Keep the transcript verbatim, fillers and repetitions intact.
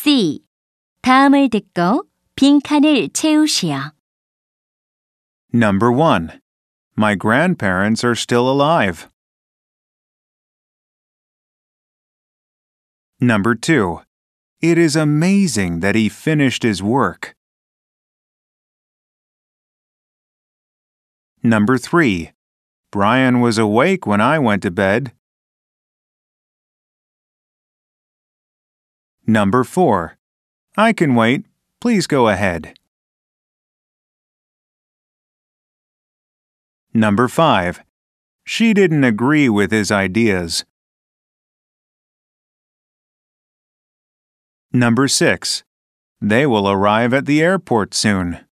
C. 다음을 듣고 빈칸을 채우시오. Number one. My grandparents are still alive. Number two. It is amazing that he finished his work. Number three. Brian was awake when I went to bed. Number four. I can wait. Please go ahead. Number five. She didn't agree with his ideas. Number six. They will arrive at the airport soon.